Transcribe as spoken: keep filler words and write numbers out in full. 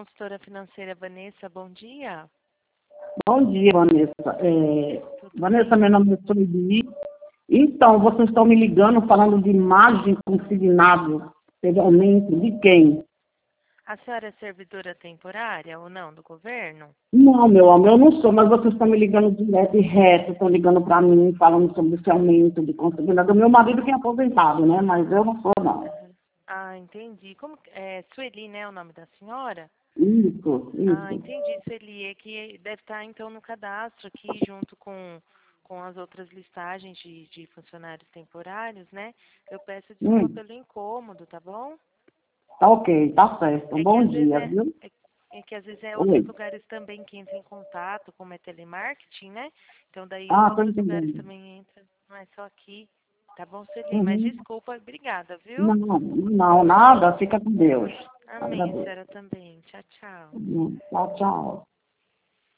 consultora financeira Vanessa, bom dia. Bom dia, Vanessa. É, Tudo Vanessa, bem? meu nome é Sueli. Então, vocês estão me ligando falando de margem consignado. Teve aumento de quem? A senhora é servidora temporária ou não do governo? Não, meu amor, eu não sou, mas vocês estão me ligando direto e reto, estão ligando para mim, falando sobre esse aumento de consignado. Meu marido que é aposentado, né? Mas eu não sou, não. Uhum. Ah, entendi. Como que- é Sueli, né, o nome da senhora? Isso, Ah, isso. entendi, Sueli. É que deve estar então no cadastro aqui junto com, com as outras listagens de, de funcionários temporários, né? Eu peço desculpa Hum, pelo incômodo, tá bom? tá ok, tá certo. É que Bom às vezes dia, é, viu? é, é que às vezes é outros Oi. lugares também que entram em contato, como é telemarketing, né? Então daí Ah, tô outros lugares entendendo. também entram, não é só aqui. Tá bom, Sueli? Mas Uhum. desculpa, obrigada, Não, viu? não, nada, fica com Deus. Amém, a Agradeço. senhora também. Tchau, tchau. Tchau, tchau.